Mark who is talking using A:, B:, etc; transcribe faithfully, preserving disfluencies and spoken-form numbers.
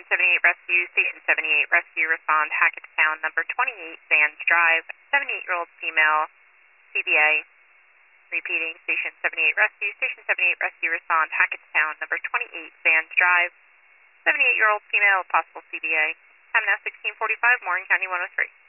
A: Station seventy-eight Rescue, Station seventy-eight Rescue, respond Hackettstown, number twenty-eight Sands Drive, seventy-eight-year-old female, C B A. Repeating, Station seventy-eight Rescue, Station seventy-eight Rescue, respond Hackettstown, number twenty-eight Sands Drive, seventy-eight-year-old female, possible C B A. Time now sixteen forty-five, Morgan County one oh three.